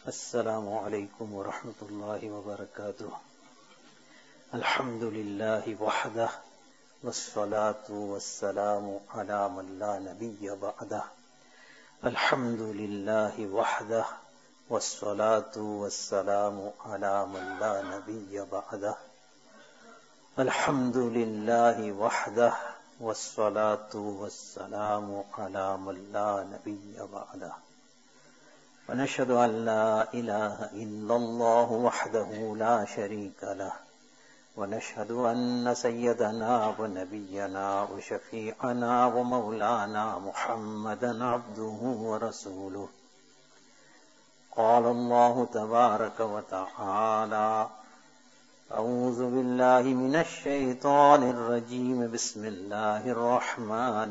السلام عليكم ورحمة الله وبركاته. الحمد لله وحده والصلاة والسلام على من لا نبي بعده. الحمد لله وحده والصلاة والسلام على من لا نبي بعده. الحمد لله وحده والصلاة والسلام على من لا نبي بعده. ونشهد أن لا إله إلا الله وحده لا شريك له، ونشهد أن سيدنا ونبينا وشفيعنا ومولانا محمدا عبده ورسوله. قال الله تبارك وتعالى: أعوذ بالله من الشيطان الرجيم، بسم الله الرحمن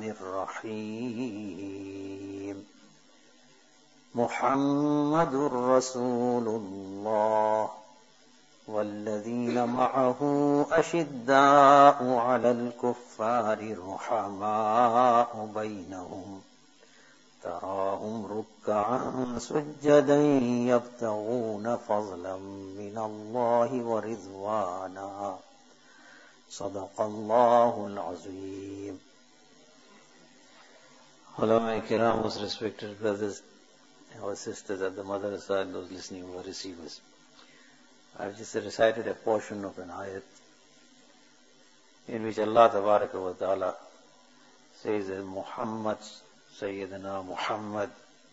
الرحيم. محمد رسول الله والذين معه أشداء على الكفار رحماء بينهم، تراهم ركعا سجدا يبتغون فضلا من الله ورضوانا. صدق الله العظيم. Ulama Kiram, most respected brothers, our sisters at the mother side, those listening who are receivers. I've just recited a portion of an ayat in which Allah Tabaraka wa Ta'ala says that Muhammad, Sayyidina Muhammad,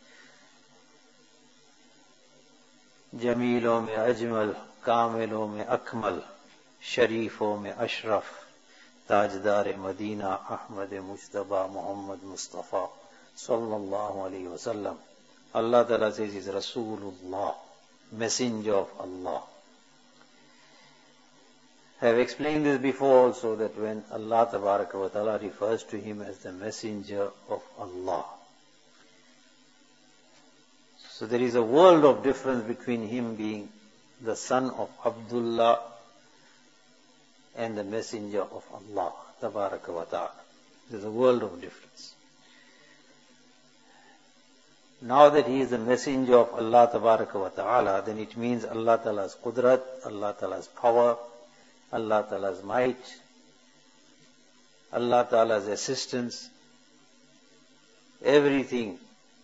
Jamilon mein ajmal, Kamilon mein akmal, Sharifon mein ashraf, Tajdar Madina, Ahmad Mujtaba Muhammad Mustafa Sallallahu Alaihi Wasallam. Allah Ta'ala says He's Rasulullah, Messenger of Allah. I have explained this before also, that when Allah Tabaraka wa Ta'ala refers to Him as the Messenger of Allah, so there is a world of difference between Him being the son of Abdullah and the Messenger of Allah Tabaraka wa Ta'ala. There is a world of difference. Now that he is the messenger of Allah Tabaraka wa Ta'ala, then it means Allah Ta'ala's qudrat, Allah Ta'ala's power, Allah Ta'ala's might, Allah Ta'ala's assistance, everything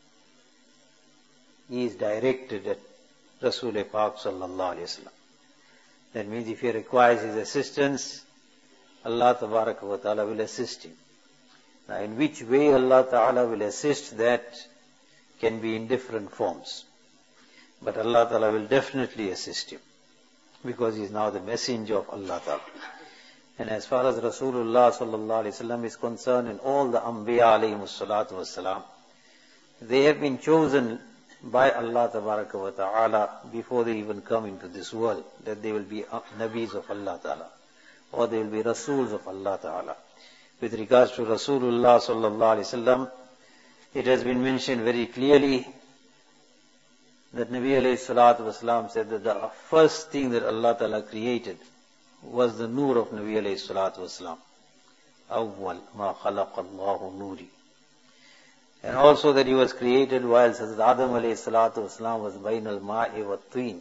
is directed at Rasul Pak Sallallahu Alaihi Wasallam. That means if he requires his assistance, Allah Tabaraka wa Ta'ala will assist him. Now in which way Allah Ta'ala will assist, that can be in different forms. But Allah Ta'ala will definitely assist him, because he is now the messenger of Allah Ta'ala. And as far as Rasulullah Sallallahu Alaihi Wasallam is concerned, and all the Anbiya alayhimus salatu wassalam, they have been chosen by Allah Tabaraka wa Ta'ala before they even come into this world, that they will be Nabis of Allah Ta'ala, or they will be Rasuls of Allah Ta'ala. With regards to Rasulullah Sallallahu Alaihi Wasallam, it has been mentioned very clearly that Nabi alayhi salatu wasalam said that the first thing that Allah Ta'ala created was the nur of Nabi alayhi salatu wasalam. Awwal ma khalaqa Allahu nuri. And also that he was created while Hazrat Adam alayhi salatu wasalam was bainal ma'i wa tween.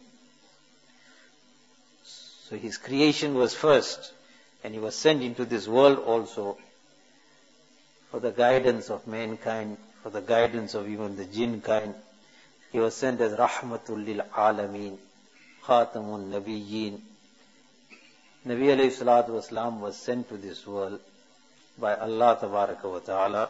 So his creation was first, and he was sent into this world also for the guidance of mankind, for the guidance of even the jinn kind. He was sent as Rahmatul lil Alameen, Khatamun Nabiyyin. Nabi alayhi salatu wasalam was sent to this world by Allah Tabaraka wa Ta'ala,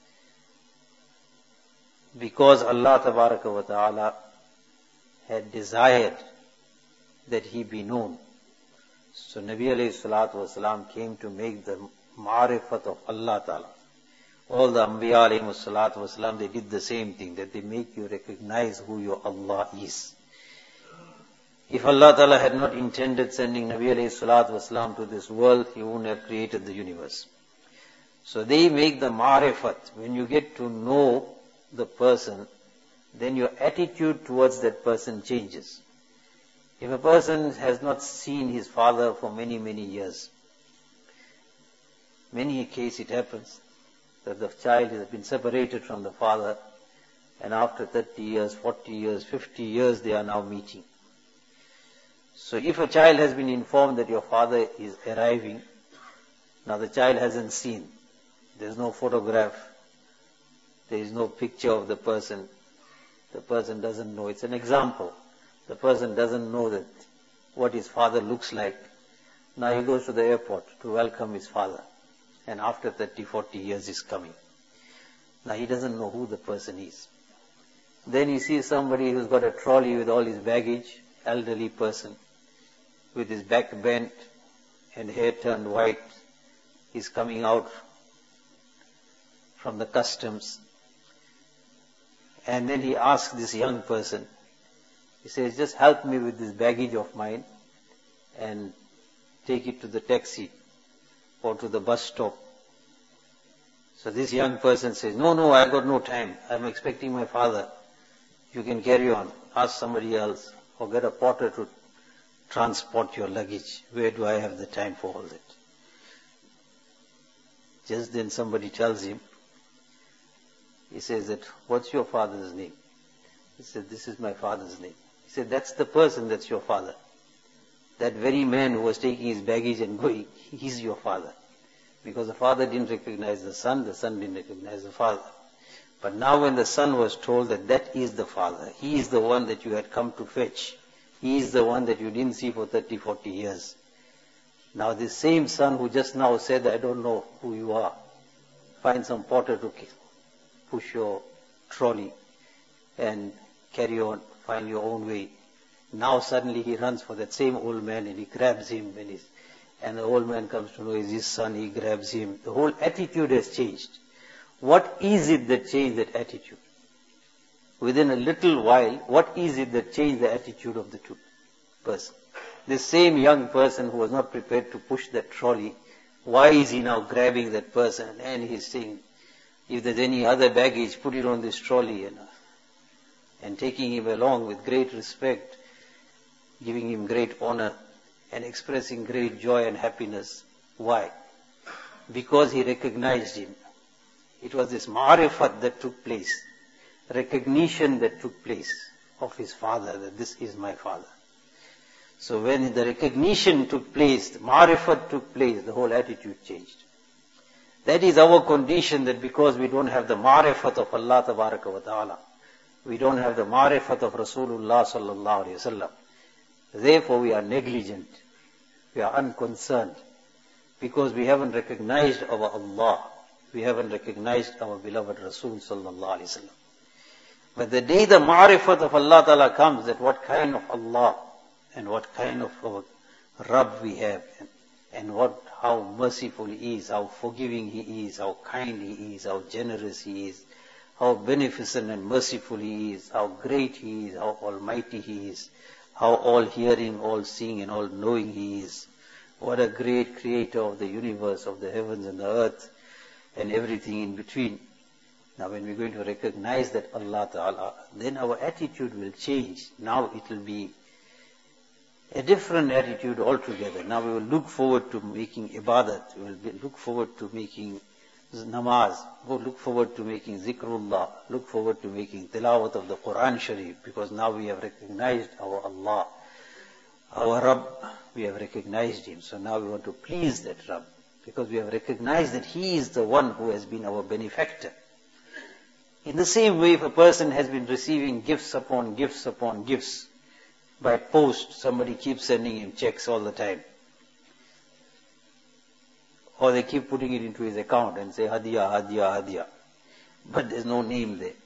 because Allah Tabaraka wa Ta'ala had desired that he be known. So Nabi alayhi salatu wasalam came to make the ma'rifat of Allah Ta'ala. All the Anbiya alayhimus salatu wasalam, they did the same thing, that they make you recognize who your Allah is. If Allah Ta'ala had not intended sending Nabi alayhi salatu wasalam to this world, He wouldn't have created the universe. So they make the ma'rifat. When you get to know the person, then your attitude towards that person changes. If a person has not seen his father for many, many years, many a case it happens that the child has been separated from the father And after 30 years, 40 years, 50 years, they are now meeting. So if a child has been informed that your father is arriving, now the child hasn't seen, there's no photograph, there is no picture of the person doesn't know. It's an example. The person doesn't know that what his father looks like. Now he goes to the airport to welcome his father. And after 30, 40 years he's coming. Now he doesn't know who the person is. Then he sees somebody who's got a trolley with all his baggage, elderly person, with his back bent and hair turned white. He's coming out from the customs. And then he asks this young person, he says, just help me with this baggage of mine and take it to the taxi or to the bus stop. So this young person says, no, I've got no time. I'm expecting my father. You can carry on. Ask somebody else or get a porter to transport your luggage. Where do I have the time for all that? Just then somebody tells him, he says that, what's your father's name? He said, this is my father's name. He said, that's the person that's your father. That very man who was taking his baggage and going, he's your father. Because the father didn't recognize the son didn't recognize the father. But now when the son was told that that is the father, he is the one that you had come to fetch, he is the one that you didn't see for 30, 40 years. Now this same son who just now said, I don't know who you are, find some porter to push your trolley and carry on, find your own way. Now suddenly he runs for that same old man and he grabs him and the old man comes to know he's his son, he grabs him. The whole attitude has changed. What is it that changed that attitude? Within a little while, what is it that changed the attitude of the two person? This same young person who was not prepared to push that trolley, why is he now grabbing that person and he's saying, if there's any other baggage, put it on this trolley and taking him along with great respect, giving him great honor and expressing great joy and happiness. Why? Because he recognized him. It was this ma'rifat that took place, recognition that took place of his father, that this is my father. So when the recognition took place, the ma'rifat took place, the whole attitude changed. That is our condition, that because we don't have the ma'rifat of Allah tabaraka wa ta'ala, we don't have the ma'rifat of Rasulullah sallallahu alayhi wa sallam, therefore we are negligent, we are unconcerned, because we haven't recognized our Allah, we haven't recognized our beloved Rasul sallallahu alayhi wa sallam. But the day the ma'rifat of Allah ta'ala comes, that what kind of Allah and what kind of our Rabb we have, and how merciful He is, how forgiving He is, how kind He is, how generous He is, how beneficent and merciful He is, how great He is, how almighty He is, how all hearing, all seeing and all knowing He is. What a great creator of the universe, of the heavens and the earth and everything in between. Now when we're going to recognize that Allah Ta'ala, then our attitude will change. Now it will be a different attitude altogether. Now we will look forward to making ibadat, we will look forward to making namaz, we'll look forward to making zikrullah, look forward to making tilawat of the Quran Sharif, because now we have recognized our Allah, our Rabb, we have recognized Him. So now we want to please that Rabb, because we have recognized that He is the one who has been our benefactor. In the same way, if a person has been receiving gifts upon gifts upon gifts, by post, somebody keeps sending him checks all the time. Or they keep putting it into his account and say, Hadiya, Hadiya, Hadiya. But there's no name there.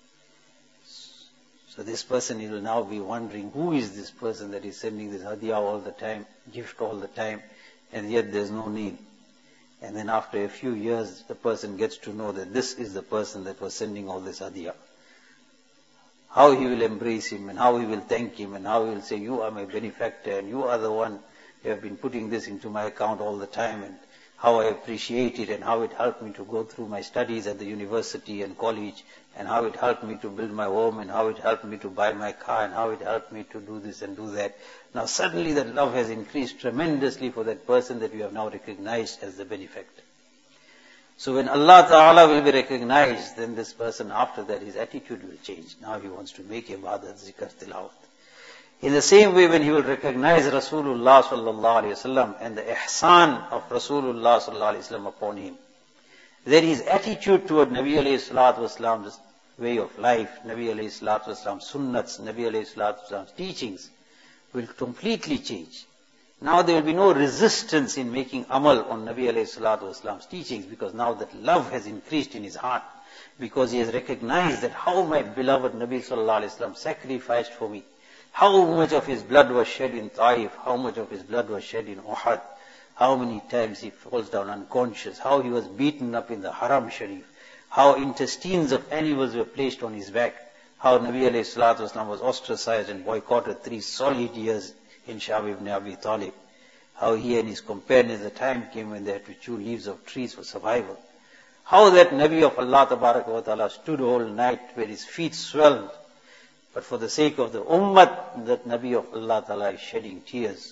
So this person, he will now be wondering, who is this person that is sending this Hadiya all the time, gift all the time, and yet there's no name. And then after a few years, the person gets to know that this is the person that was sending all this Hadiya. How he will embrace him and how he will thank him and how he will say, you are my benefactor and you are the one who have been putting this into my account all the time, and how I appreciate it and how it helped me to go through my studies at the university and college, and how it helped me to build my home and how it helped me to buy my car and how it helped me to do this and do that. Now suddenly that love has increased tremendously for that person that you have now recognized as the benefactor. So when Allah Ta'ala will be recognized, then this person after that, his attitude will change. Now he wants to make ibadat, zikr, tilawat. In the same way, when he will recognize Rasulullah sallallahu alayhi wasallam and the ihsan of Rasulullah sallallahu alayhi wasallam upon him, then his attitude toward Nabi alayhi salatu wasalam's way of life, Nabi alayhi salatu wasalam's sunnats, Nabi alayhi salatu wasalam's teachings will completely change. Now there will be no resistance in making amal on Nabi alayhi salatu wasalam's teachings, because now that love has increased in his heart, because he has recognized that how my beloved Nabi sallallahu alayhi wasallam sacrificed for me, how much of his blood was shed in Taif, how much of his blood was shed in Uhud, how many times he falls down unconscious, how he was beaten up in the Haram Sharif, how intestines of animals were placed on his back, how Nabi alayhi salatu wasalam was ostracized and boycotted 3 solid years in Shab ibn Abi Talib, how he and his companions, the time came when they had to chew leaves of trees for survival, how that Nabi of Allah Tabaraka wa Ta'ala stood all night where his feet swelled, but for the sake of the ummah, that Nabi of Allah Ta'ala is shedding tears.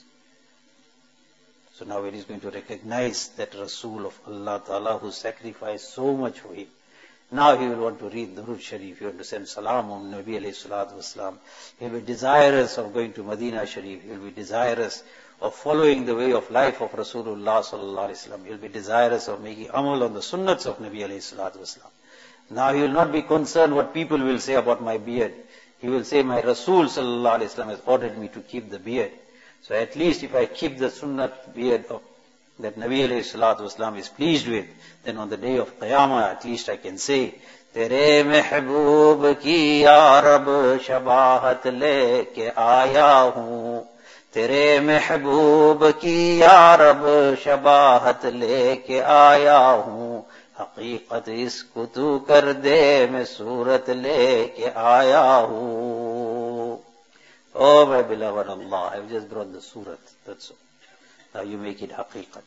So now it is going to recognize that Rasul of Allah Ta'ala who sacrificed so much for him. Now he will want to read Durud Sharif, he will want to send salam on Nabi alayhi salatu wasalam. He will be desirous of going to Medina Sharif, he will be desirous of following the way of life of Rasulullah sallallahu alayhi wasallam. He will be desirous of making amal on the sunnats of Nabi alayhi salatu wasalam. Now he will not be concerned what people will say about my beard. He will say, my Rasul sallallahu alayhi wasallam has ordered me to keep the beard. So at least if I keep the sunnat beard of that Nabi alayhi salatu wasalam is pleased with, then on the day of Qiyamah at least I can say, Tere mehboob ki ya Rab shabahat leke aaya hoon. Tere mehboob ki ya Rab shabahat leke aaya hoon. Haqiqat isko tu kar de, main surat leke aaya hoon. Oh my beloved Allah, I've just brought the surat, that's all. Now you make it haqiqat.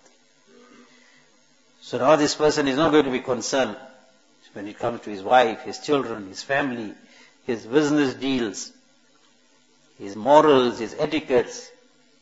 So now this person is not going to be concerned when it comes to his wife, his children, his family, his business deals, his morals, his etiquettes,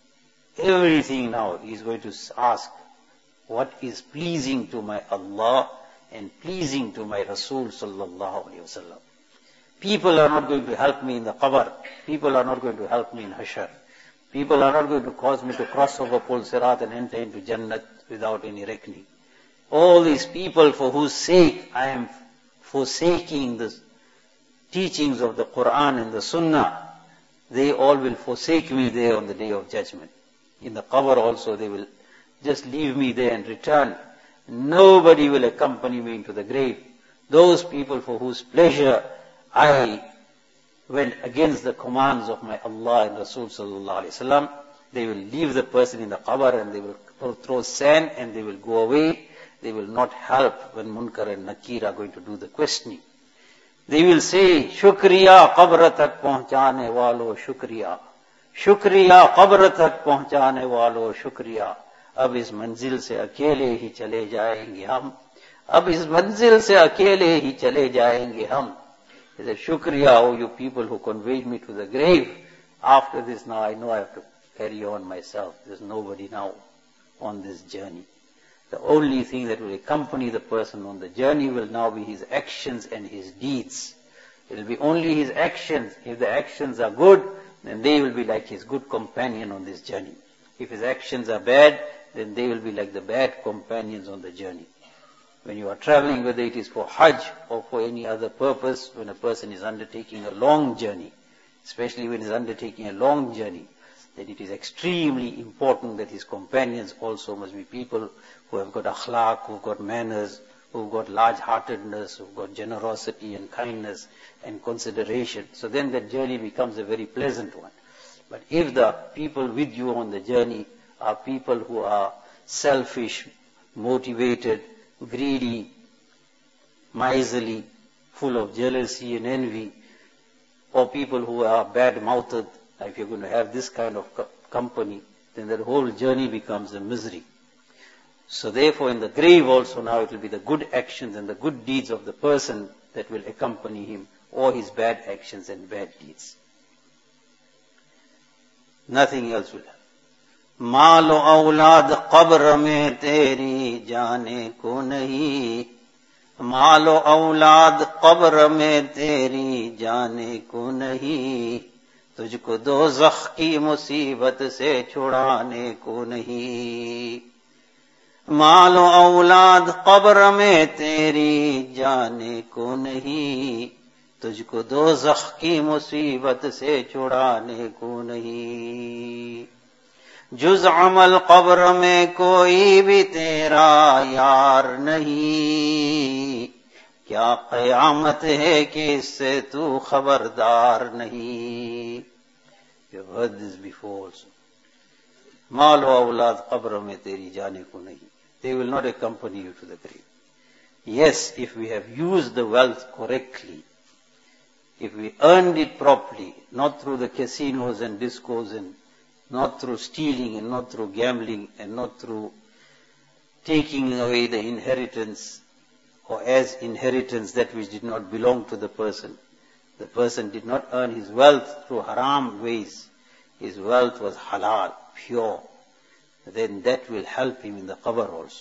everything now he is going to ask, what is pleasing to my Allah and pleasing to my Rasul sallallahu alayhi wasallam. People are not going to help me in the qabr. People are not going to help me in Hashar. People are not going to cause me to cross over Pul Sirat and enter into Jannat without any reckoning. All these people for whose sake I am forsaking the teachings of the Quran and the Sunnah, they all will forsake me there on the day of judgment. In the qabr also they will just leave me there and return. Nobody will accompany me into the grave. Those people for whose pleasure I went against the commands of my Allah and Rasul sallallahu alayhi wasallam, they will leave the person in the qabr and they will throw sand and they will go away. They will not help when Munkar and Nakir are going to do the questioning. They will say, Shukriya qabr tak pahunchane walo shukriya. Shukriya qabr tak pahunchane walo shukriya. Ab is manzil se akele hi chale jayenge hum. Ab is manzil se akele hi chale jayenge hum. He said, Shukriya, oh you people who conveyed me to the grave. After this now I know I have to carry on myself. There's nobody now on this journey. The only thing that will accompany the person on the journey will now be his actions and his deeds. It will be only his actions. If the actions are good, then they will be like his good companion on this journey. If his actions are bad, then they will be like the bad companions on the journey. When you are traveling, whether it is for Hajj or for any other purpose, when a person is undertaking a long journey, especially when he is undertaking a long journey, then it is extremely important that his companions also must be people who have got akhlaq, who have got manners, who have got large-heartedness, who have got generosity and kindness and consideration. So then that journey becomes a very pleasant one. But if the people with you on the journey are people who are selfish, motivated, greedy, miserly, full of jealousy and envy, or people who are bad-mouthed, if you're going to have this kind of company, then that whole journey becomes a misery. So therefore in the grave also now it will be the good actions and the good deeds of the person that will accompany him, or his bad actions and bad deeds. Nothing else will happen. मालो औलाद कब्र में तेरी जाने को नहीं, मालो औलाद कब्र में तेरी जाने को नहीं, तुझको दोज़ख की मुसीबत से छुड़ाने को नहीं। मालो औलाद कब्र में तेरी जाने को नहीं, तुझको दोज़ख की मुसीबत से छुड़ाने को नहीं। जुज़ अमल कब्र में कोई भी तेरा यार नहीं, क्या क़यामत है कि इससे तू खबरदार नहीं। You have heard this before also. माल व औलाद कब्र में तेरी जाने को नहीं, they will not accompany you to the grave. Yes, if we have used the wealth correctly, if we earned it properly, not through the casinos and discos and not through stealing and not through gambling and not through taking away the inheritance or as inheritance that which did not belong to the person. The person did not earn his wealth through haram ways. His wealth was halal, pure. Then that will help him in the qabr also.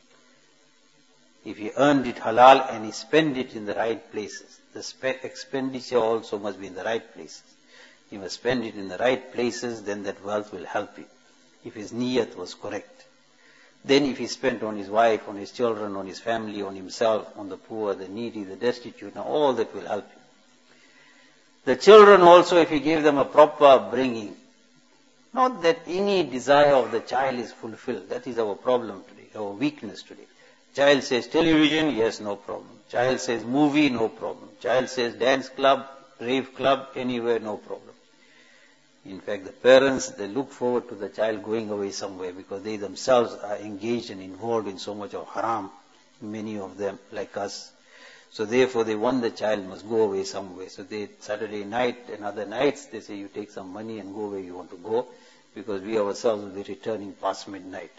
If he earned it halal and he spent it in the right places, the expenditure also must be in the right places. He must spend it in the right places, then that wealth will help him. If his niyat was correct. Then if he spent on his wife, on his children, on his family, on himself, on the poor, the needy, the destitute, now all that will help him. The children also, if he gave them a proper upbringing, not that any desire of the child is fulfilled. That is our problem today, our weakness today. Child says television, yes, no problem. Child says movie, no problem. Child says dance club, rave club, anywhere, no problem. In fact, the parents, they look forward to the child going away somewhere because they themselves are engaged and involved in so much of haram, many of them, like us. So therefore, they want the child must go away somewhere. So they, Saturday night and other nights, they say, you take some money and go where you want to go, because we ourselves will be returning past midnight.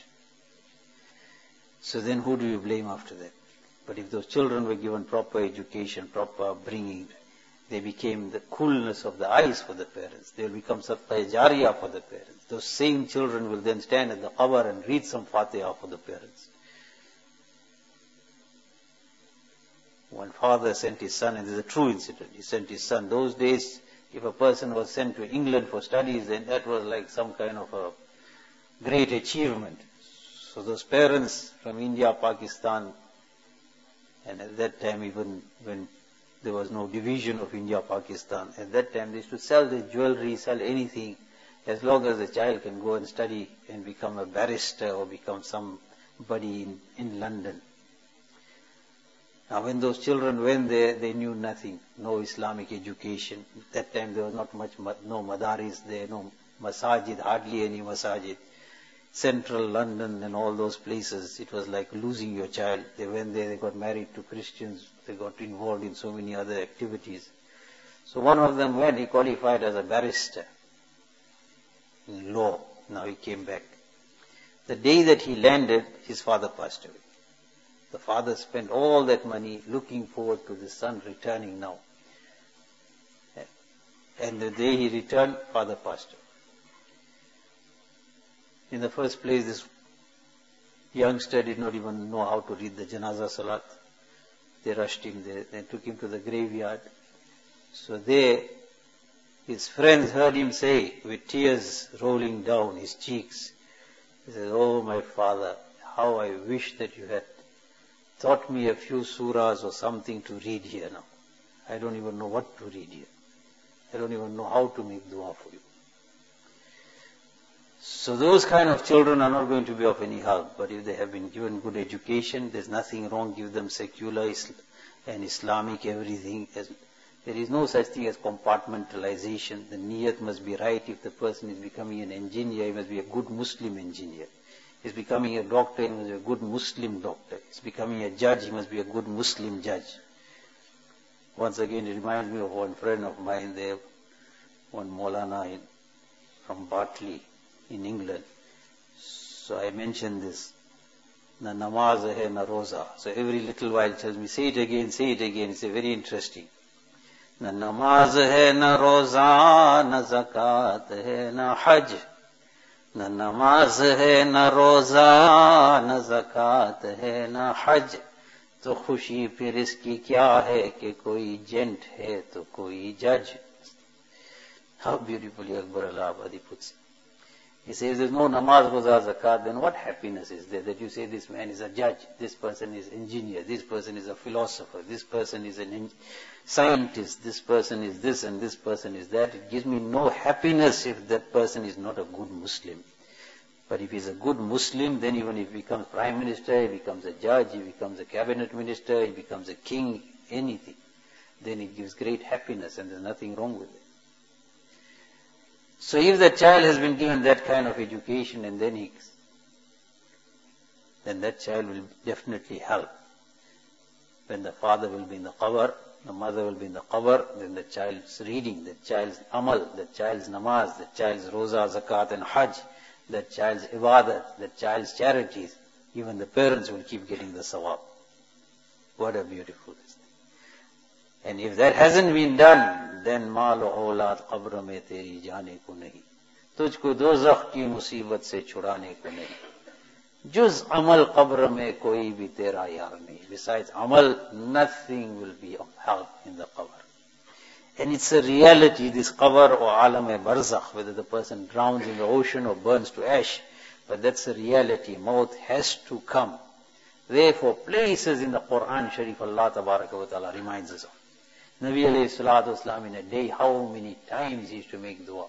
So then who do you blame after that? But if those children were given proper education, proper upbringing, they became the coolness of the eyes for the parents. They will become sadaqah jariyah for the parents. Those same children will then stand at the qabr and read some Fatiha for the parents. One father sent his son, and this is a true incident, he sent his son. Those days, if a person was sent to England for studies, then that was like some kind of a great achievement. So those parents from India, Pakistan, and at that time even when there was no division of India, Pakistan, at that time they used to sell their jewelry, sell anything, as long as the child can go and study and become a barrister or become somebody in London. Now when those children went there, they knew nothing, no Islamic education. At that time there was not much, no madaris there, no masajid, hardly any masajid. Central London and all those places, it was like losing your child. They went there, they got married to Christians, they got involved in so many other activities. So one of them went, he qualified as a barrister in law. Now he came back. The day that he landed, his father passed away. The father spent all that money looking forward to the son returning now. And the day he returned, father passed away. In the first place, this youngster did not even know how to read the Janazah Salat. They rushed him there, they took him to the graveyard. So there, his friends heard him say, with tears rolling down his cheeks, he said, "Oh my father, how I wish that you had taught me a few surahs or something to read here now. I don't even know what to read here. I don't even know how to make dua for you." So those kind of children are not going to be of any help. But if they have been given good education, there's nothing wrong. Give them secular and Islamic everything. There is no such thing as compartmentalization. The niyat must be right. If the person is becoming an engineer, he must be a good Muslim engineer. He's becoming a doctor, he must be a good Muslim doctor. He's becoming a judge, he must be a good Muslim judge. Once again, it reminds me of one friend of mine there, one Maulana from Bartley in England. So I mentioned this. Na namaz hai na roza. So every little while tells me, say it again, say it again. It's very interesting. Na namaz hai na roza, na zakat hai na hajj. न नमाज है न रोजा न ज़कात है न हज, तो खुशी फिर इसकी क्या है कि कोई जेंट है तो कोई जज. How beautifully Akbar al-Abadi puts it. He says there's no namaz, roza, zakat, then what happiness is there that you say this man is a judge, this person is engineer, this person is a philosopher, this person is a scientist, this person is this and this person is that. It gives me no happiness if that person is not a good Muslim. But if he's a good Muslim, then even if he becomes prime minister, he becomes a judge, he becomes a cabinet minister, he becomes a king, anything, then it gives great happiness and there's nothing wrong with it. So if the child has been given that kind of education and then that child will definitely help. When the father will be in the qabr, the mother will be in the qabr, then the child's reading, the child's amal, the child's namaz, the child's roza, zakat and hajj, the child's ibadat, the child's charities, even the parents will keep getting the sawab. What a beautiful thing. And if that hasn't been done, then maal aulad qabr mein teri jaane ko nahi. Tujhko dozakh ki musibat se chudane ko nahi. Juz amal qabr mein koi bhi tera yaar nahi. Besides amal, nothing will be of help in the qabr. And it's a reality, this qabr or alam-e-barzakh, whether the person drowns in the ocean or burns to ash. But that's a reality. Maut has to come. Therefore, places in the Quran Sharif, Allah Tabaraka wa Ta'ala reminds us of. Nabi alayhi salatu wasalam in a day, how many times he used to make dua,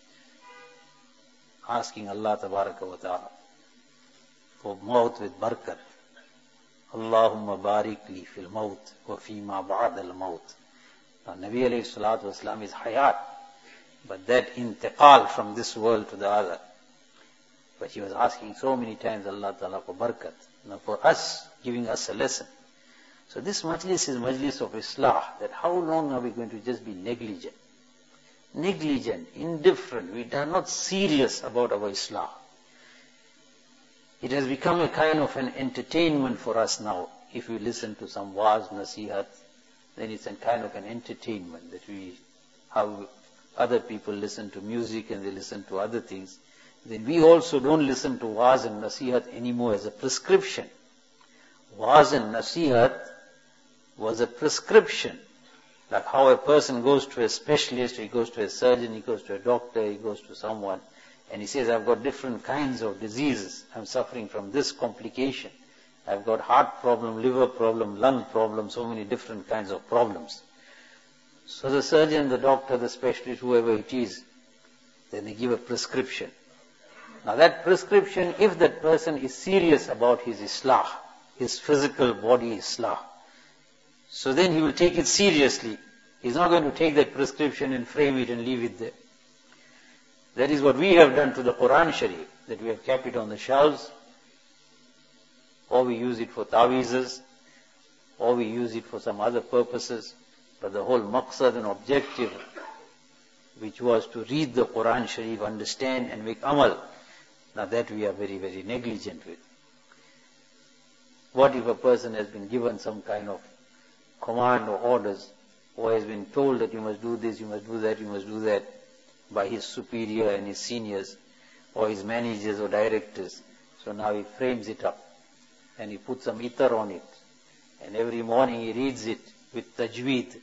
asking Allah Tabaraka wa Ta'ala for maut with barakat. Allahumma barik li fil maut wa fima ba'd al maut. Now Nabi alayhi salatu wasalam is hayat, but that intiqal from this world to the other. But he was asking so many times Allah Ta'ala for barakat. Now for us, giving us a lesson. So this majlis is majlis of islah, that how long are we going to just be negligent? Negligent, indifferent, we are not serious about our islah. It has become a kind of an entertainment for us now. If we listen to some waz, nasihat, then it's a kind of an entertainment that how other people listen to music and they listen to other things. Then we also don't listen to waz and nasihat anymore as a prescription. Waz and nasihat was a prescription. Like how a person goes to a specialist, he goes to a surgeon, he goes to a doctor, he goes to someone, and he says, I've got different kinds of diseases. I'm suffering from this complication. I've got heart problem, liver problem, lung problem, so many different kinds of problems. So the surgeon, the doctor, the specialist, whoever it is, then they give a prescription. Now that prescription, if that person is serious about his islah, his physical body islah, so then he will take it seriously. He's not going to take that prescription and frame it and leave it there. That is what we have done to the Quran Sharif, that we have kept it on the shelves, or we use it for ta'weezes, or we use it for some other purposes. But the whole maqsad and objective, which was to read the Quran Sharif, understand and make amal, now that we are very, very negligent with. What if a person has been given some kind of command or orders, or has been told that you must do this, you must do that, you must do that, by his superior and his seniors, or his managers or directors. So now he frames it up, and he puts some itar on it, and every morning he reads it with tajweed.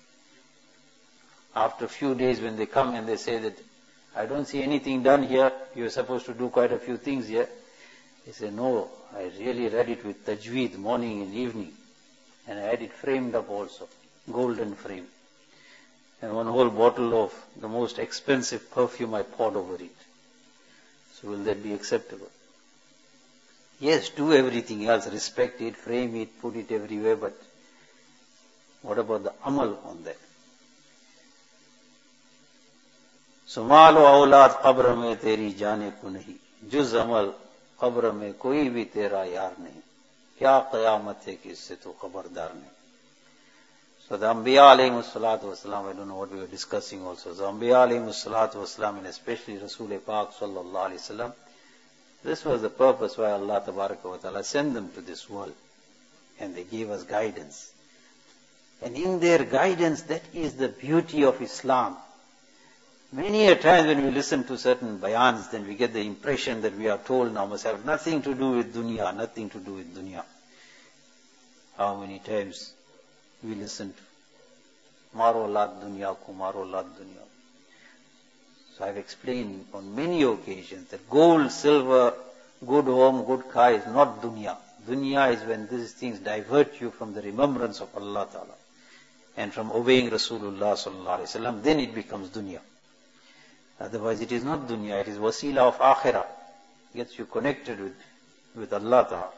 After a few days when they come and they say that, I don't see anything done here, you're supposed to do quite a few things here. He said, no, I really read it with tajweed, morning and evening. And I had it framed up also, golden frame. And one whole bottle of the most expensive perfume I poured over it. So will that be acceptable? Yes, do everything else, respect it, frame it, put it everywhere, but what about the amal on that? So maal wa aulad qabr mein teri jaane ko nahi, juz amal qabr mein koi bhi tera yaar nahi. Kya qiyamat hai ki isse to khabardar nahi. So the Anbiya alayhimu salatu wasalam, I don't know what we were discussing also. The Anbiya alayhimu salatu wasalam, and especially Rasul Pak sallallahu alayhi wasallam, this was the purpose why Allah Tabaraka wa Ta'ala sent them to this world. And they gave us guidance. And in their guidance, that is the beauty of Islam. Many a times when we listen to certain bayans, then we get the impression that we are told now must have nothing to do with dunya, nothing to do with dunya. How many times we listen to Maro lat dunya ko, Maro lat dunya. So I've explained on many occasions that gold, silver, good home, good car is not dunya. Dunya is when these things divert you from the remembrance of Allah Ta'ala and from obeying Rasulullah Sallallahu Alaihi Wasallam, then it becomes dunya. Otherwise it is not dunya, it is wasila of akhirah. It gets you connected with Allah Ta'ala.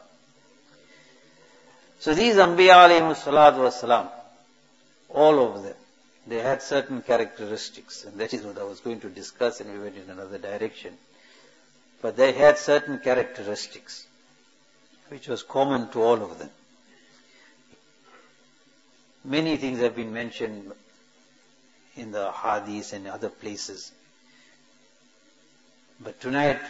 So these Anbiya alayhimus salatu wassalam, all of them, they had certain characteristics, and that is what I was going to discuss, and we went in another direction. But they had certain characteristics which was common to all of them. Many things have been mentioned in the hadiths and other places. But tonight,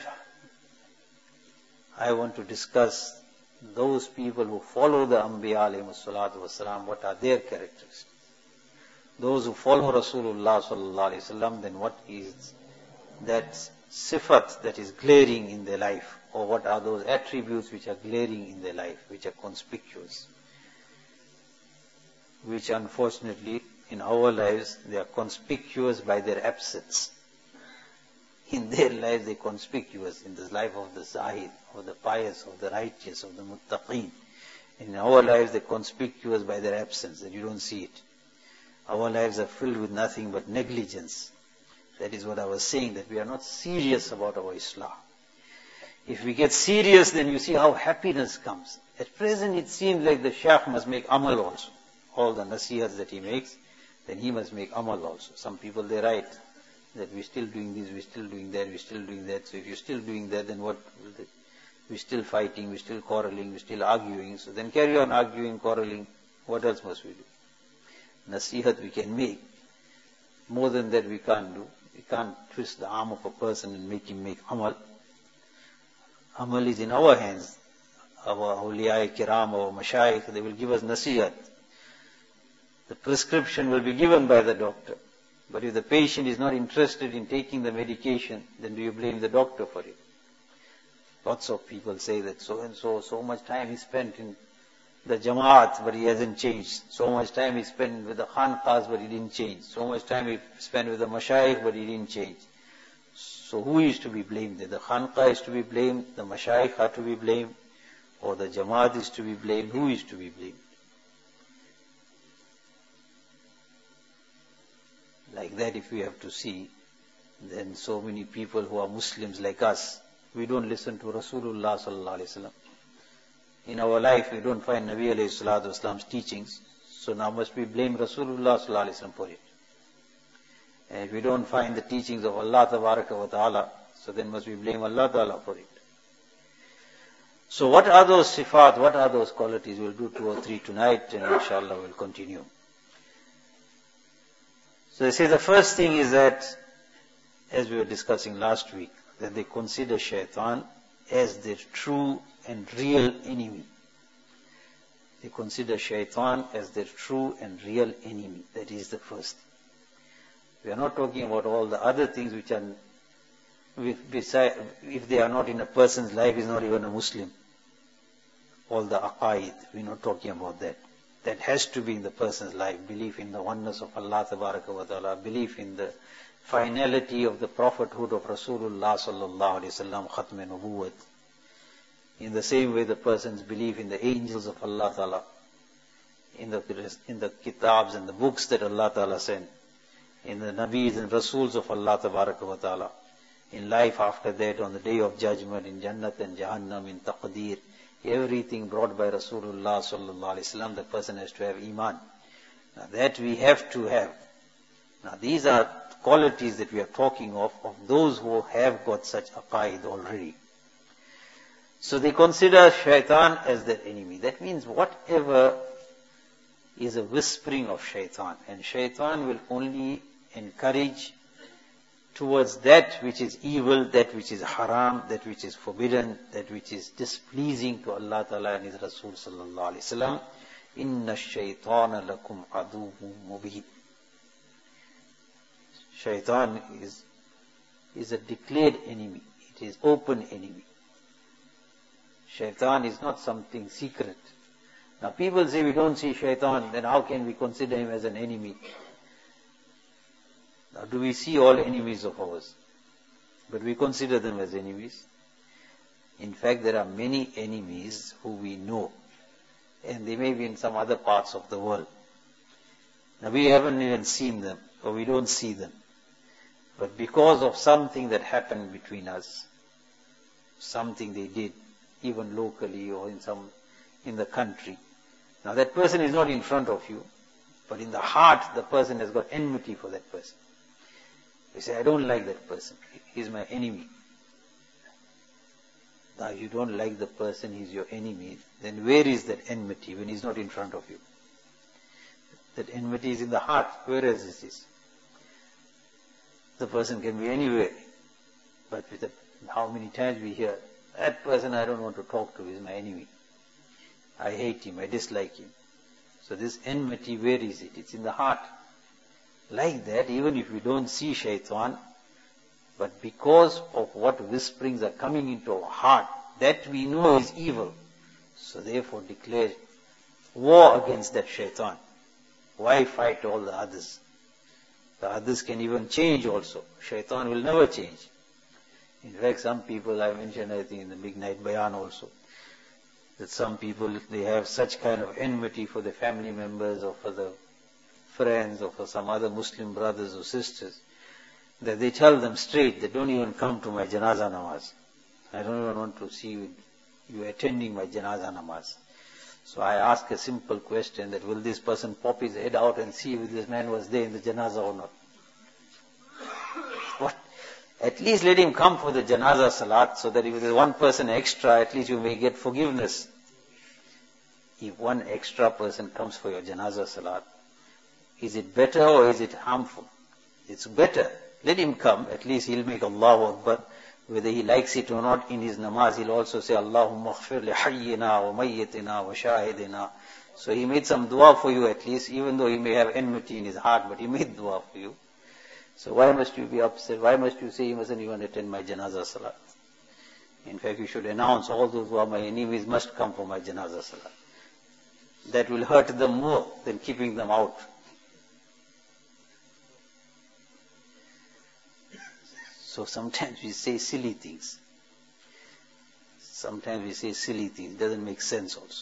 I want to discuss those people who follow the Anbiya alayhimus salatu wasalam, what are their characteristics. Those who follow Rasulullah sallallahu alayhi wasallam, then what is that sifat that is glaring in their life, or what are those attributes which are glaring in their life, which are conspicuous, which unfortunately in our lives they are conspicuous by their absence. In their lives they are conspicuous, in the life of the Zahid, of the pious, of the righteous, of the Muttaqeen. In our lives they are conspicuous by their absence, that you don't see it. Our lives are filled with nothing but negligence. That is what I was saying, that we are not serious about our Islam. If we get serious, then you see how happiness comes. At present it seems like the Shaykh must make amal also. All the nasihats that he makes, then he must make amal also. Some people they write that we're still doing this, we're still doing that, we're still doing that. So if you're still doing that, then what? We're still fighting, we're still quarreling, we're still arguing. So then carry on arguing, quarreling. What else must we do? Nasihat we can make. More than that we can't do. We can't twist the arm of a person and make him make amal. Amal is in our hands. Our awliya kiram, our mashayikh, they will give us nasihat. The prescription will be given by the doctor. But if the patient is not interested in taking the medication, then do you blame the doctor for it? Lots of people say that so and so much time he spent in the Jamaat, but he hasn't changed. So much time he spent with the Khanqahs, but he didn't change. So much time he spent with the Mashayikh, but he didn't change. So who is to be blamed? The Khanqah is to be blamed, the Mashayikh are to be blamed, or the Jamaat is to be blamed? Who is to be blamed? Like that if we have to see, then so many people who are Muslims like us, we don't listen to Rasulullah sallallahu alaihi wasallam. In our life we don't find Nabi alayhi salatu wasalam's teachings, so now must we blame Rasulullah sallallahu alaihi wasallam for it. And if we don't find the teachings of Allah tabaraka wa ta'ala, so then must we blame Allah ta'ala for it. So what are those sifat, what are those qualities? We'll do 2 or 3 tonight, and inshallah we'll continue. So they say the first thing is that, as we were discussing last week, that they consider shaitan as their true and real enemy. They consider shaitan as their true and real enemy. That is the first thing. We are not talking about all the other things which are, if they are not in a person's life, is not even a Muslim. All the aqaid, we're not talking about that. That has to be in the person's life. Belief in the oneness of Allah tabaraka wa ta'ala, belief in the finality of the prophethood of Rasulullah sallallahu alaihi wasallam, khatm nubuwwat. In the same way the person's belief in the angels of Allah ta'ala, in the kitabs and the books that Allah ta'ala sent, in the nabis and rasuls of Allah tabaraka wa ta'ala, in life after that, on the day of judgment, in Jannat and Jahannam, in taqdeer, everything brought by Rasulullah sallallahu alaihi wasallam, the person has to have iman. Now that we have to have. Now these are qualities that we are talking of those who have got such aqaid already. So they consider shaitan as their enemy. That means whatever is a whispering of shaitan, and shaitan will only encourage towards that which is evil, that which is haram, that which is forbidden, that which is displeasing to Allah Ta'ala and His Rasul Sallallahu Alaihi Wasallam. Inna shaytana lakum aduwwun mubin. Shaitan is a declared enemy. It is open enemy. Shaitan is not something secret. Now people say we don't see Shaitan, then how can we consider him as an enemy? Now do we see all enemies of ours? But we consider them as enemies. In fact, there are many enemies who we know, and they may be in some other parts of the world. Now we haven't even seen them, or we don't see them. But because of something that happened between us, something they did, even locally or in the country. Now that person is not in front of you, but in the heart the person has got enmity for that person. You say, I don't like that person, he's my enemy. Now you don't like the person, he's your enemy, then where is that enmity when he's not in front of you? That enmity is in the heart, whereas this is. The person can be anywhere, but how many times we hear, that person I don't want to talk to, is my enemy. I hate him, I dislike him. So this enmity, where is it? It's in the heart. Like that, even if we don't see Shaitan, but because of what whisperings are coming into our heart, that we know is evil. So therefore declare war against that Shaitan. Why fight all the others? The others can even change also. Shaitan will never change. In fact, some people, I mentioned I think in the Big Night Bayan also, that some people, they have such kind of enmity for their family members or for the friends or for some other Muslim brothers or sisters, that they tell them straight, they don't even come to my janazah namaz. I don't even want to see you attending my janazah namaz. So I ask a simple question, that will this person pop his head out and see if this man was there in the janazah or not? What? At least let him come for the janazah salat, so that if there's one person extra, at least you may get forgiveness. If one extra person comes for your janazah salat, is it better or is it harmful? It's better. Let him come, at least he'll make Allahu Akbar. Whether he likes it or not, in his namaz he'll also say, Allahumma aghfir li hayyina wa mayyitina wa shahidina. So he made some dua for you at least, even though he may have enmity in his heart, but he made dua for you. So why must you be upset? Why must you say you mustn't even attend my janazah salat? In fact, you should announce all those who are my enemies must come for my janazah salat. That will hurt them more than keeping them out. So sometimes we say silly things. Sometimes we say silly things. It doesn't make sense also.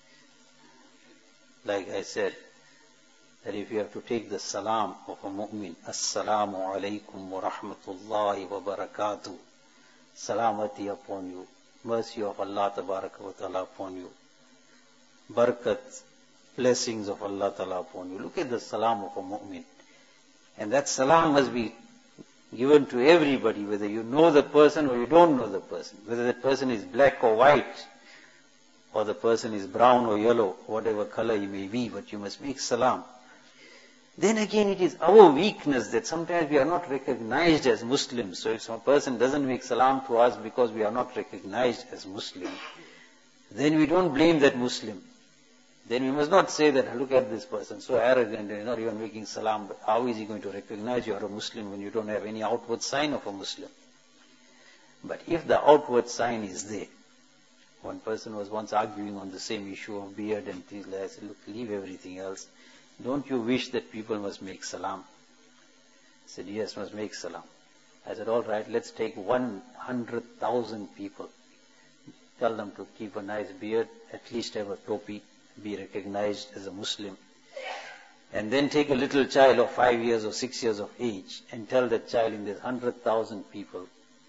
Like I said, that if you have to take the salam of a mu'min, Assalamu alaikum wa rahmatullahi wa barakatuh, salamati upon you, mercy of Allah tabaraka wa ta'ala upon you, barakat, blessings of Allah ta'ala upon you. Look at the salam of a mu'min. And that salam must be given to everybody, whether you know the person or you don't know the person, whether that person is black or white, or the person is brown or yellow, whatever color he may be, but you must make salam. Then again, it is our weakness that sometimes we are not recognized as Muslims. So if a person doesn't make salam to us because we are not recognized as Muslim, then we don't blame that Muslim. Then we must not say that, look at this person, so arrogant, and not even making salam. But how is he going to recognize you are a Muslim when you don't have any outward sign of a Muslim? But if the outward sign is there, one person was once arguing on the same issue of beard and things like that. I said, look, leave everything else. Don't you wish that people must make salam? He said, yes, must make salam. I said, all right, let's take 100,000 people. Tell them to keep a nice beard, at least have a topi, be recognized as a Muslim. And then take a little child of 5 years or 6 years of age and tell that child in this 100,000 people,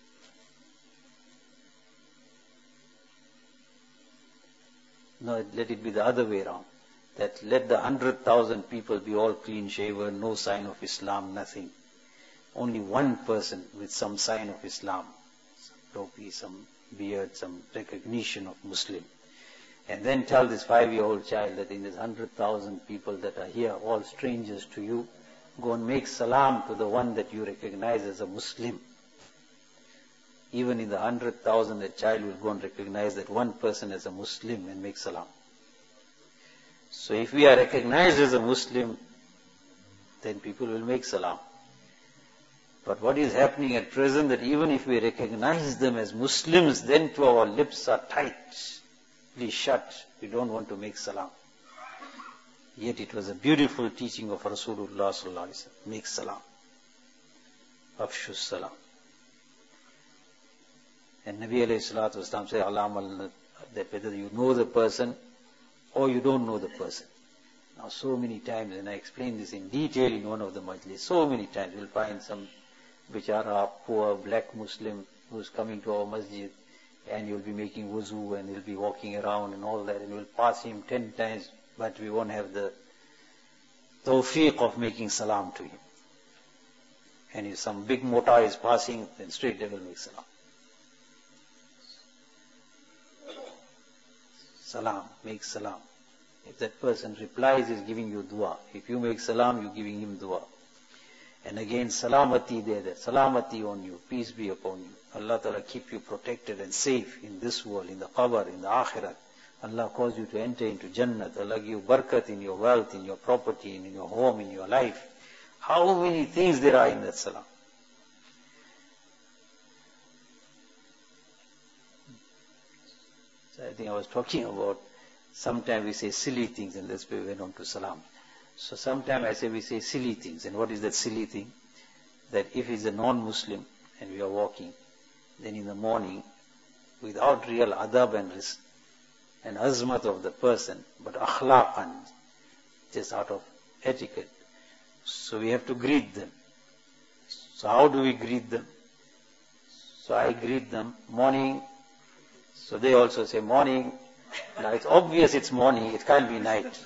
no, let it be the other way around. That let the 100,000 people be all clean shaven, no sign of Islam, nothing. Only one person with some sign of Islam, some topi, some beard, some recognition of Muslim. And then tell this 5-year-old child that in this 100,000 people that are here, all strangers to you, go and make salam to the one that you recognize as a Muslim. Even in the 100,000, a child will go and recognize that one person as a Muslim and make salam. So if we are recognized as a Muslim, then people will make salam. But what is happening at present, that even if we recognize them as Muslims, then to our lips are tightly shut. We don't want to make salam. Yet it was a beautiful teaching of Rasulullah sallallahu alaihi wasallam. Make salam. Afshu salam. And Nabi alayhi salatu wasalam said, Alam, that whether you know the person or you don't know the person. Now so many times, and I explained this in detail in one of the majlis, so many times you'll find some bichara, poor black Muslim who's coming to our masjid, and you'll be making wuzu and he'll be walking around and all that, and you'll pass him 10 times, but we won't have the tawfiq of making salam to him. And if some big motor is passing, then straight they will make salam. Salam, make salam. If that person replies, he's giving you dua. If you make salam, you're giving him dua. And again, salamati there, salamati on you, peace be upon you. Allah Ta'ala keep you protected and safe in this world, in the qabr, in the akhirat. Allah cause you to enter into Jannat. Allah give you barakat in your wealth, in your property, in your home, in your life. How many things there are in that salam. So I think I was talking about, sometimes we say silly things, and that's why we went on to salam. So sometimes I say we say silly things. And what is that silly thing? That if he's a non-Muslim and we are walking, then in the morning, without real adab and azmat of the person, but akhlaqan, just out of etiquette, so we have to greet them. So how do we greet them? So I greet them, morning. So they also say morning. Now it's obvious it's morning, it can't be night.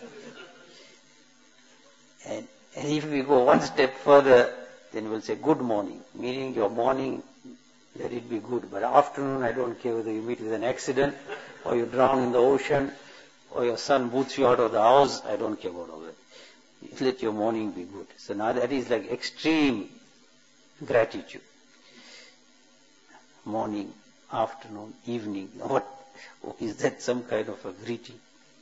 And if we go one step further, then we'll say good morning, meaning your morning, let it be good. But afternoon, I don't care whether you meet with an accident, or you drown in the ocean, or your son boots you out of the house, I don't care about all that. Let your morning be good. So now that is like extreme gratitude. Morning, afternoon, evening, what? Is that some kind of a greeting?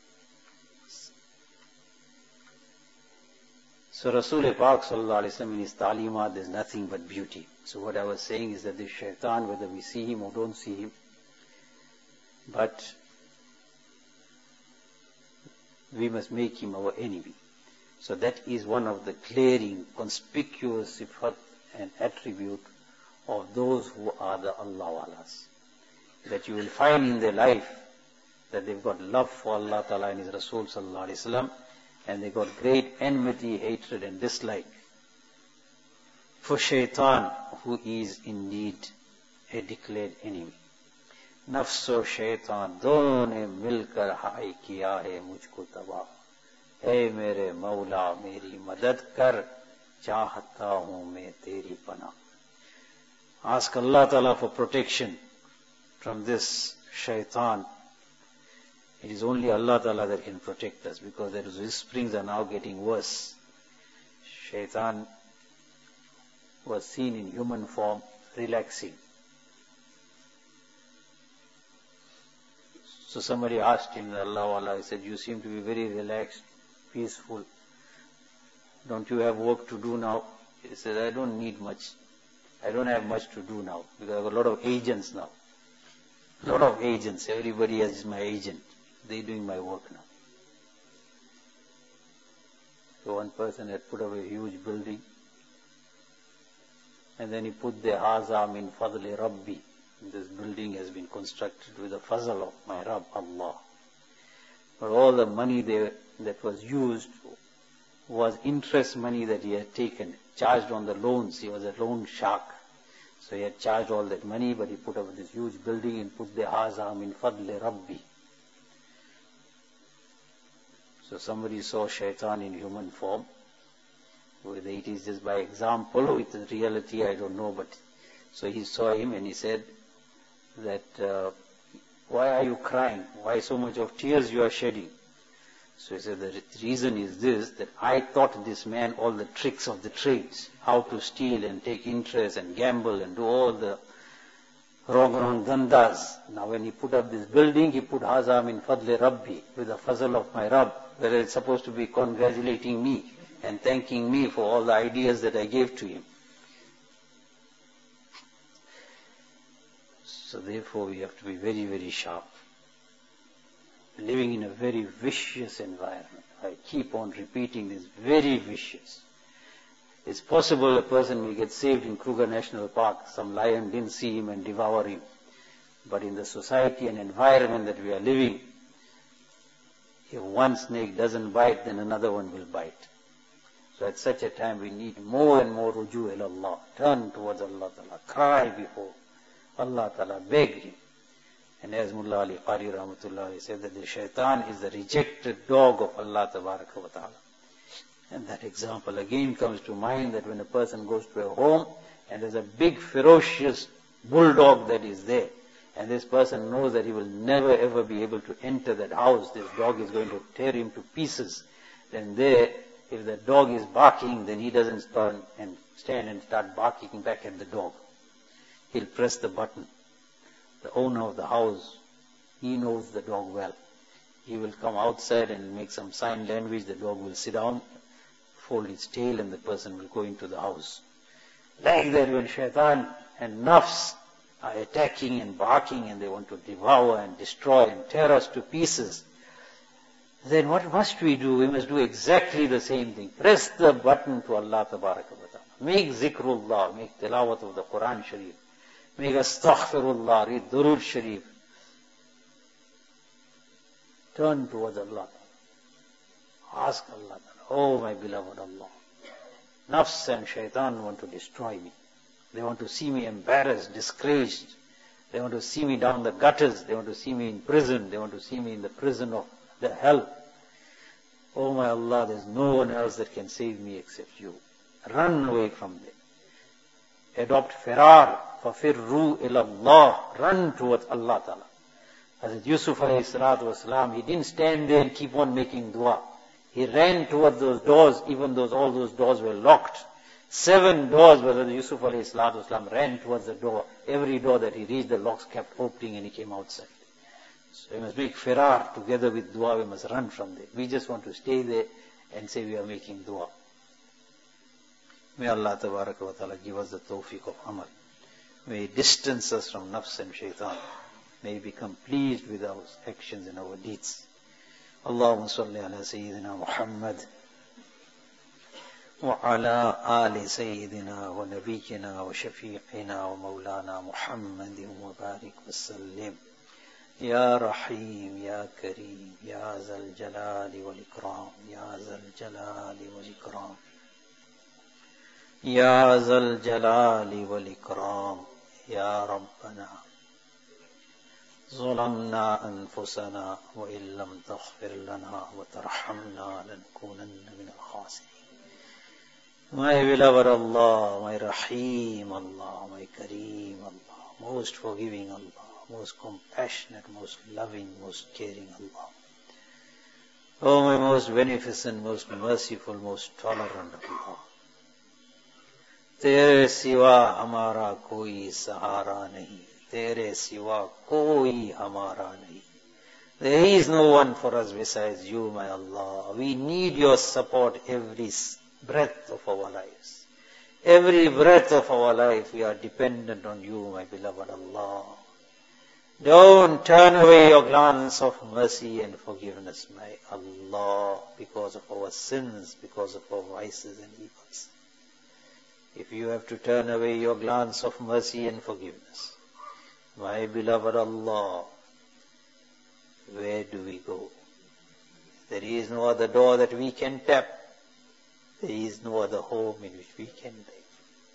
So Rasul Pak sallallahu alaihi wasallam in his ta'limat, there's nothing but beauty. So what I was saying is that this shaitan, whether we see him or don't see him, but we must make him our enemy. So that is one of the glaring, conspicuous sifat and attribute of those who are the Allah walas. That you will find in their life that they've got love for Allah Ta'ala and His Rasul sallallahu alaihi wasallam, and they got great enmity, hatred and dislike for shaitan, who is indeed a declared enemy. Nafso shaitan दोनों ने मिलकर हाय किया है मुझको तबाह, ऐ मेरे मौला मेरी मदद कर, चाहता हूँ मैं तेरी पनाह. Ask Allah Ta'ala for protection from this shaitan. It is only Allah Ta'ala that can protect us, because those whisperings are now getting worse. Shaitan was seen in human form, relaxing. So somebody asked him, Allah, he said, you seem to be very relaxed, peaceful. Don't you have work to do now? He said, I don't need much. I don't have much to do now, because I have a lot of agents now. A lot of agents. Everybody is my agent. They're doing my work now. So one person had put up a huge building, and then he put the Haza min fadli Rabbi. This building has been constructed with the fazl of my Rabb, Allah. But all the money that was used was interest money that he had taken, charged on the loans. He was a loan shark. So he had charged all that money, but he put up this huge building and put the Haza min fadli Rabbi. So somebody saw shaitan in human form. Whether it is just by example or it is reality, I don't know. But so he saw him and he said that, why are you crying? Why so much of tears you are shedding? So he said, the reason is this, that I taught this man all the tricks of the trades, how to steal and take interest and gamble and do all the wrong dandas. Now when he put up this building, he put Haza min fadli Rabbi, with the fazl of my Rabb, where it's supposed to be congratulating me and thanking me for all the ideas that I gave to him. So therefore we have to be very, very sharp. Living in a very vicious environment. I keep on repeating this, very vicious. It's possible a person will get saved in Kruger National Park. Some lion didn't see him and devour him. But in the society and environment that we are living, if one snake doesn't bite, then another one will bite. So at such a time we need more and more ruju ila Allah. Turn towards Allah Ta'ala. Cry before Allah Ta'ala. Beg Him. And as Mullah Ali Qari Rahmatullah said that the shaitan is the rejected dog of Allah Tabaraka wa Ta'ala. And that example again comes to mind that when a person goes to a home and there's a big ferocious bulldog that is there, and this person knows that he will never ever be able to enter that house, this dog is going to tear him to pieces, then there, if the dog is barking, then he doesn't turn and stand and start barking back at the dog. He'll press the button. The owner of the house, he knows the dog well. He will come outside and make some sign language, the dog will sit down, fold its tail, and the person will go into the house. Like that, when shaitan and nafs are attacking and barking and they want to devour and destroy and tear us to pieces, then what must we do? We must do exactly the same thing. Press the button to Allah Tabaraka wa Ta'ala. Make zikrullah, make tilawat of the Quran Sharif. Make astaghfirullah, read Durud Sharif. Turn towards Allah. Ask Allah, oh my beloved Allah. Nafs and shaitan want to destroy me. They want to see me embarrassed, disgraced. They want to see me down the gutters. They want to see me in prison. They want to see me in the prison of the hell. Oh my Allah, there's no one else that can save me except you. Run away from them. Adopt firar. فَفِرُّوا إِلَى اللَّهِ. Run towards Allah Ta'ala. Hazrat Yusuf alayhi salatu wasalam, he didn't stand there and keep on making dua. He ran towards those doors, even though all those doors were locked. 7 doors, but Hazrat Yusuf alayhi salatu wasalam ran towards the door. Every door that he reached, the locks kept opening and he came outside. So we must make firar together with dua. We must run from there. We just want to stay there and say we are making dua. May Allah Tabaraka wa Ta'ala give us the tawfiq of amal. May He distance us from nafs and shaitan. May He become pleased with our actions and our deeds. Allahumma salli ala Sayyidina Muhammad wa ala ali Sayyidina wa Nabiyyina wa Shafi'ina wa Mawlana Muhammadin wa barik wa sallim. Ya Rahim, Ya Kareem, Ya Zal Jalali wal Ikram, Ya Zal Jalali wal Ikram, Ya Zal Jalali wal Ikram. يا ربنا ظلمنا أنفسنا وإن لم تغفر لنا وترحمنا لنكونن من الخاسرين. My beloved Allah, my Rahim Allah, my Kareem Allah, most forgiving Allah, most compassionate, most loving, most caring Allah. Oh my most beneficent, most merciful, most tolerant Allah. तेरे सिवा हमारा कोई सहारा नहीं, तेरे सिवा कोई हमारा नहीं. There is no one for us besides you, my Allah. We need your support every breath of our lives. Every breath of our life we are dependent on you, my beloved Allah. Don't turn away your glance of mercy and forgiveness, my Allah, because of our sins, because of our vices and evils. If you have to turn away your glance of mercy and forgiveness, my beloved Allah, where do we go? There is no other door that we can tap. There is no other home in which we can live.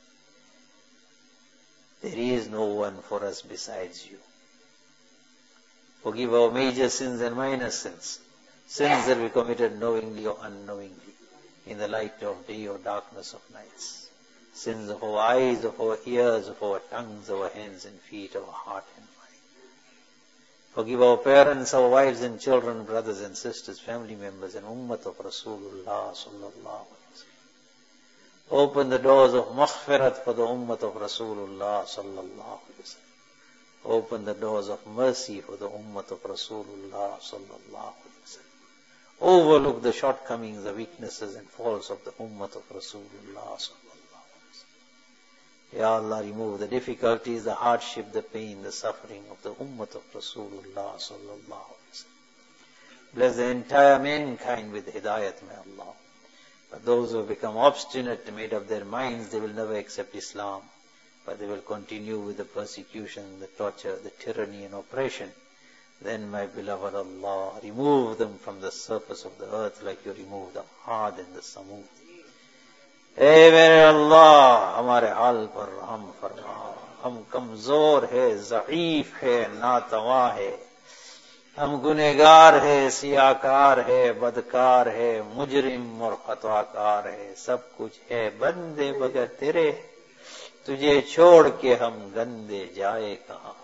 There is no one for us besides you. Forgive our major sins and minor sins, sins that we committed knowingly or unknowingly, in the light of day or darkness of nights. Sins of our eyes, of our ears, of our tongues, our hands and feet, our heart and mind. Forgive our parents, our wives and children, brothers and sisters, family members and Ummat of Rasulullah sallallahu alaihi wasallam. Open the doors of maghfirat for the Ummat of Rasulullah sallallahu alaihi wasallam. Open the doors of mercy for the Ummat of Rasulullah sallallahu alaihi wasallam. Overlook the shortcomings, the weaknesses and faults of the Ummat of Rasulullah sallallahu alaihi wasallam. Ya Allah, remove the difficulties, the hardship, the pain, the suffering of the ummah of Rasulullah sallallahu alaihi wasallam. Bless the entire mankind with hidayat, may Allah. But those who become obstinate, made up their minds, they will never accept Islam, but they will continue with the persecution, the torture, the tyranny and oppression. Then, my beloved Allah, remove them from the surface of the earth like you remove the Had and the Samud. اے میرے اللہ ہمارے حال پر رحم فرما. ہم کمزور ہے، ضعیف ہے، ناتواں ہے، ہم گنہگار ہے، سیاکار ہے، بدکار ہے، مجرم اور خطاکار ہے، سب کچھ ہے بندے بغیر تیرے، تجھے چھوڑ کے ہم گندے جائے کہاں.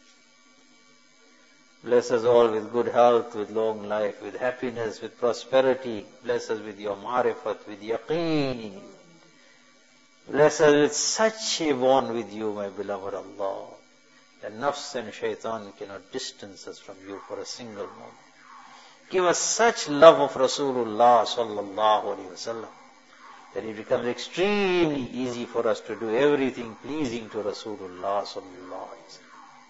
Bless us all with good health, with long life, with happiness, with prosperity. Bless us with your ma'rifat, with yaqeen. Bless us with such a bond with you, my beloved Allah, that nafs and shaitan cannot distance us from you for a single moment. Give us such love of Rasulullah sallallahu alaihi wasallam that it becomes extremely easy for us to do everything pleasing to Rasulullah sallallahu alaihi wasallam.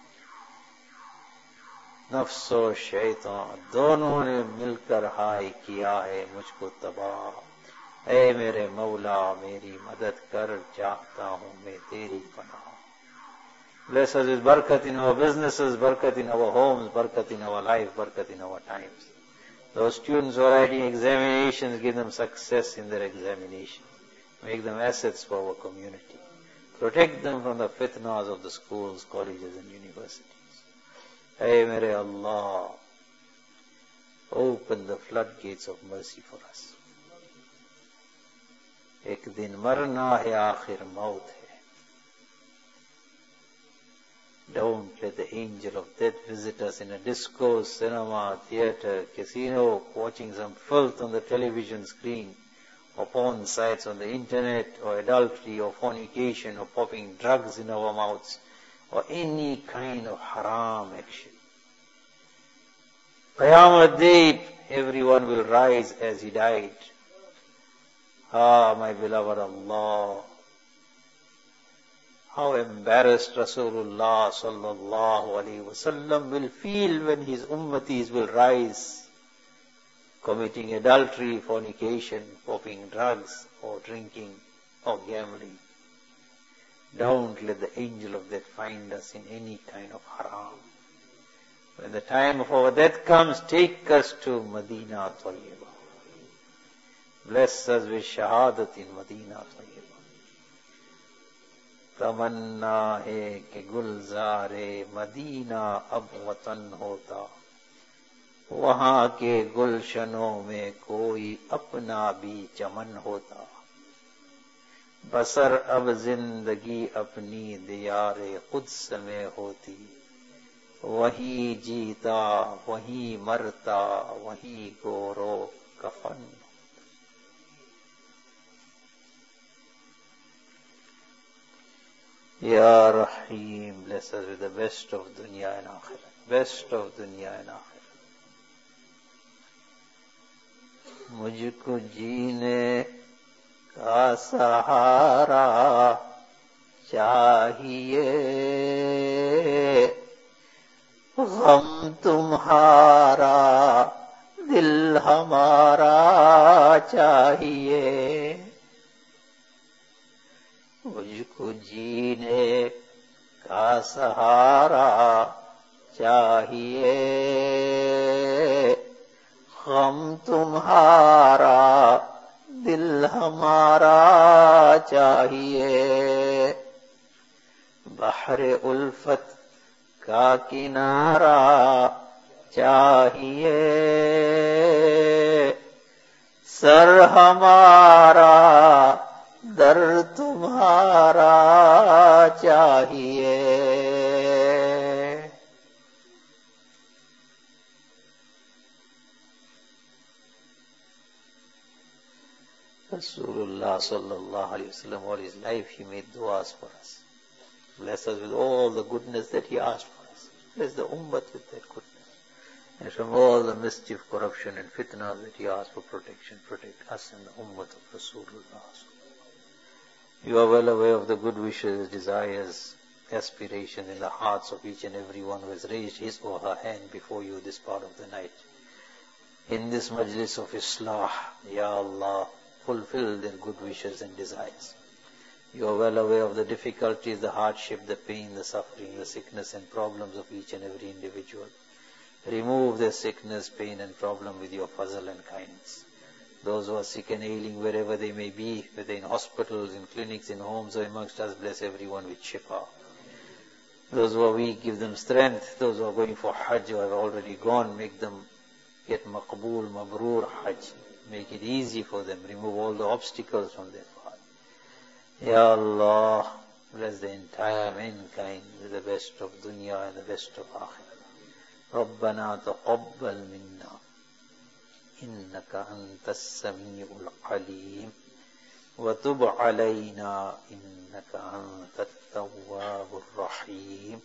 नफ्स और शैतान दोनों ने मिलकर हाय किया है मुझको तबाह. ऐ मेरे मौला मेरी मदद कर, चाहता हूँ मैं तेरी पनाह. Bless us with barakat in our businesses, barakat in our homes, barakat in our life, barakat in our times. Those students who are writing examinations, give them success in their examination. Make them assets for our community. Protect them from the fitnas of the schools, colleges and universities. Hey, mere Allah, open the floodgates of mercy for us. Ek din marna hai, aakhir maut hai. Don't let the angel of death visit us in a disco, cinema, theatre, casino, watching some filth on the television screen, or porn sites on the internet, or adultery, or fornication, or popping drugs in our mouths, or any kind of haram action. Qiyamah Day, everyone will rise as he died. Ah, my beloved Allah, how embarrassed Rasulullah sallallahu alaihi wasallam will feel when his ummatis will rise, committing adultery, fornication, popping drugs, or drinking, or gambling. Don't let the angel of death find us in any kind of haram. When the time of our death comes, take us to Madina Tayyibah. Bless us with shahadat in Madina Tayyibah. Tamanna hai ke gulzare Madina ab watan hota. Wahan ke gulshanon mein koi apna bhi chaman hota. बसर अब जिंदगी अपनी दियारे खुद्स में होती, वही जीता वही मरता वही गोरो कफन. Ya Rahim, bless us with the best of dunya and akhirah, best of dunya and akhirah. मुझको जीने का सहारा चाहिए, गम तुम्हारा दिल हमारा चाहिए. मुझको जीने का सहारा चाहिए, गम तुम्हारा दिल हमारा चाहिए. बहरे उल्फत का किनारा चाहिए, सर हमारा दर तुम्हारा चाहिए. Rasulullah sallallahu alayhi wa sallam, all his life he made du'as for us. Bless us with all the goodness that he asked for us. Bless the ummah with that goodness. And from all the mischief, corruption and fitna that he asked for protection, protect us and the ummah of Rasulullah. You are well aware of the good wishes, desires, aspirations in the hearts of each and every one who has raised his or her hand before you this part of the night. In this majlis of Islah, Ya Allah, fulfill their good wishes and desires. You are well aware of the difficulties, the hardship, the pain, the suffering, the sickness and problems of each and every individual. Remove their sickness, pain and problem with your fazl and kindness. Those who are sick and ailing, wherever they may be, whether in hospitals, in clinics, in homes or amongst us, bless everyone with shifa. Those who are weak, give them strength. Those who are going for Hajj or have already gone, make them get maqbool, mabroor Hajj. Make it easy for them. Remove all the obstacles from their path. Ya Allah, bless the entire mankind with the best of dunya and the best of akhirah. Rabbana taqabbal minna. إنك أنت السميع العليم وتب علينا إنك أنت التواب الرحيم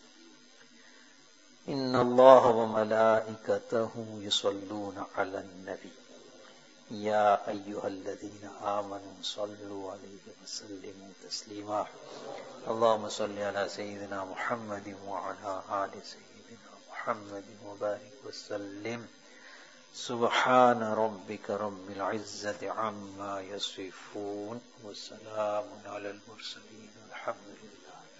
إن الله وملائكته يصلون على النبي يا أيها الذين آمنوا صلوا عليه وسلموا تسليما اللهم صل على سيدنا محمد وعلى آل سيدنا محمد وبارك وسلم سبحان ربك رب العزة عما يصفون وسلام على المرسلين الحمد لله.